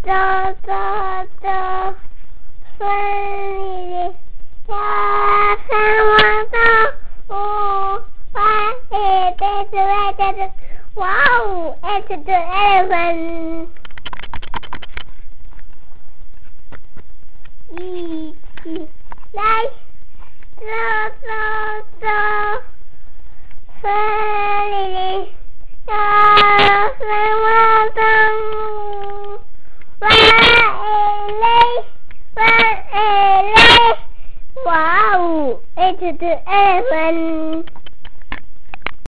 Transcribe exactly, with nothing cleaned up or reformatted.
走走走，森林里有什么动物？哇，诶，这是外在的，哇哦 ，it's the elephant。一起来走走走，森林里有什么动物？哇诶嘞，哇诶嘞，哇哦，it's the elephant。